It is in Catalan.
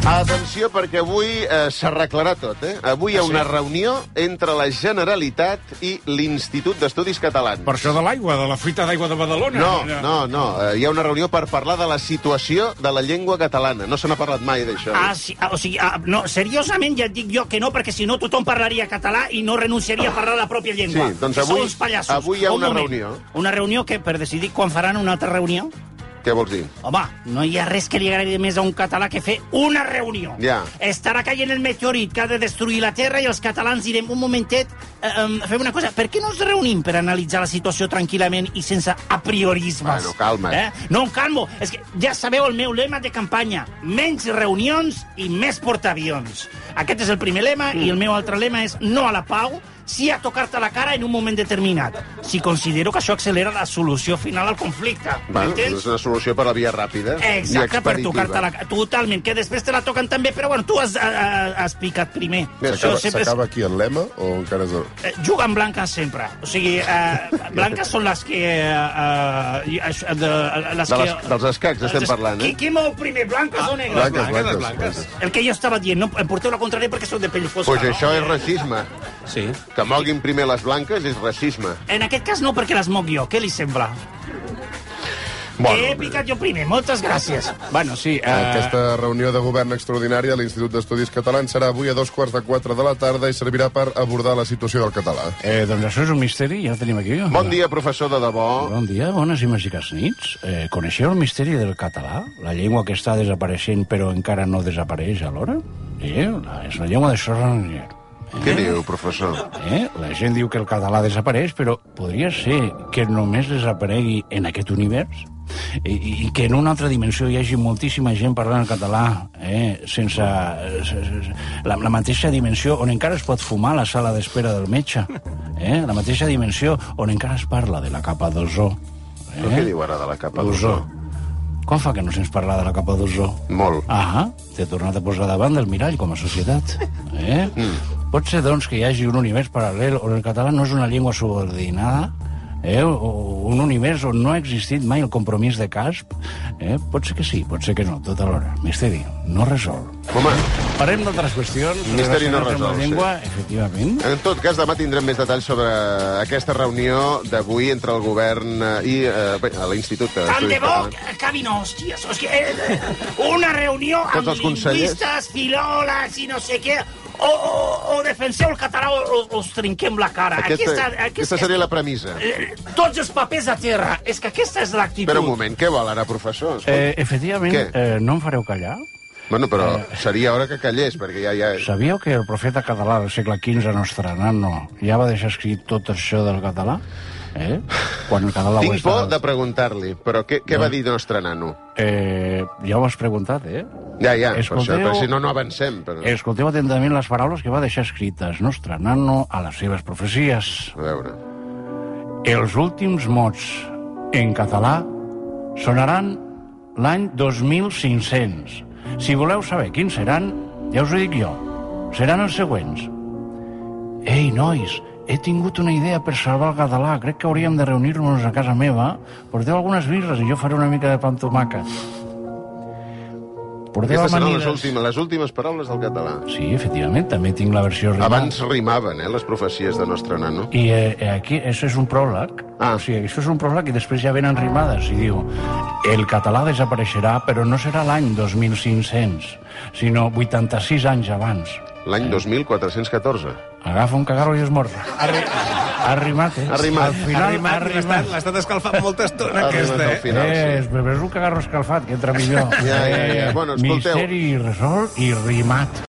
Atenció, perquè avui s'arreglarà tot, eh? Avui hi ha una reunió entre la Generalitat i l'Institut d'Estudis Catalans. Per això de l'aigua, de la fuita d'aigua de Badalona? No. Hi ha una reunió per parlar de la situació de la llengua catalana. No se n'ha parlat mai d'això. Sí, no, seriosament ja et dic jo que no, perquè si no tothom parlaria català i no renunciaria a parlar la pròpia llengua. Sí, doncs avui hi ha una reunió. Una reunió que, per decidir quan faran una altra reunió? Què vols dir? Home, no hi ha res que li agradi més a un català que fer una reunió. Ja. Estarà caient el meteorit que ha de destruir la Terra i els catalans direm, un momentet, fem una cosa, per què no ens reunim per analitzar la situació tranquil·lament i sense apriorismes? Bueno, calma't. No, calmo. És que ja sabeu el meu lema de campanya. Menys reunions i més portaavions. Aquest és el primer lema i el meu altre lema és no a la pau, sí a tocar-te la cara en un moment determinat. Si considero que això accelera la solució final al conflicte. Bueno, és una solució per la via ràpida. Exacte, per tocar-te la cara. Totalment, que després te la toquen també, però bueno, tu has picat primer. S'acaba aquí el lema o encara és... Juguen blanques sempre. O sigui, blanques són les que... Dels escacs estem parlant, eh? Qui mou primer, blanques o negres? Blanques. El que jo estava dient, no em porteu la contrària perquè sóc de pell fosca. Pues això és racisme. Sí. Que moguin primer les blanques és racisme. En aquest cas no, perquè les moc jo. Què li sembla? He picat jo primer. Moltes gràcies. Bueno, sí. Aquesta reunió de govern extraordinària a l'Institut d'Estudis Catalans serà avui a 3:15 de la tarda i servirà per abordar la situació del català. Doncs això és un misteri, ja el tenim aquí. Bon dia, professor de debò. Bon dia, bones i màgiques nits. Coneixeu el misteri del català? La llengua que està desapareixent però encara no desapareix alhora? És la llengua de Schrödinger. Què diu, professor? La gent diu que el català desapareix, però podria ser que només desaparegui en aquest univers? I que en una altra dimensió hi hagi moltíssima gent parlant el català sense la mateixa dimensió on encara es pot fumar a la sala d'espera del metge, la mateixa dimensió on encara es parla de la capa d'ozó. Però què diu ara de la capa d'ozó? Quan fa que no sents parlar de la capa d'ozó? Molt. T'he tornat a posar davant del mirall com a societat. Pot ser, doncs, que hi hagi un univers paral·lel on el català no és una llengua subordinada, o un univers on no ha existit mai el compromís de casp. Pot ser que sí, pot ser que no, tot alhora. Misteri, no resol. Home, Parlem d'altres qüestions. Misteri no resol, la llengua, sí. Efectivament. En tot cas, demà tindrem més detalls sobre aquesta reunió d'avui entre el govern i l'Institut Tant d'Estudis de bo Catalans. que acabin hòsties. Una reunió amb Tots els consellers. lingüistes, filòlegs i no sé què, o defenseu el català o us trinquem la cara. Aquesta seria la premissa. Tots els papers a terra. És que aquesta és l'actitud. Però un moment, què vol ara, professor? Efectivament, no em fareu callar? Bueno, però seria hora que callés, perquè ja... Sabíeu que el profeta català del segle XV, Nostradamus, ja va deixar escrit tot això del català? Quan el català Tinc por de preguntar-li, però què va dir Nostradamus? Ja ho has preguntat, Ja, però si no avancem. Però... Escolteu atentament les paraules que va deixar escrites Nostradamus a les seves profecies. A veure... Els últims mots en català sonaran l'any 2500. Si voleu saber quins seran, ja us ho dic jo. Seran els següents. Ei, nois, he tingut una idea per salvar el català. Crec que hauríem de reunir-nos a casa meva. Porteu algunes birres i jo faré una mica de pa amb tomàquet. Aquestes seran les últimes paraules del català. Sí, efectivament, també tinc la versió rimada. Abans rimaven, les profecies de Nostradamus. I aquí, això és un pròleg. O sigui, això és un pròleg i després ja venen rimades. I diu, el català desapareixerà, però no serà l'any 2500, sinó 86 anys abans. L'any 2414. Agafa un cagarro i esmorza. Ha rimat, Ha rimat. Ha rimat. L'estat escalfat molta estona, aquesta, És un cagarro escalfat, que entra millor. Bueno, escolteu. Misteri resolt i rimat.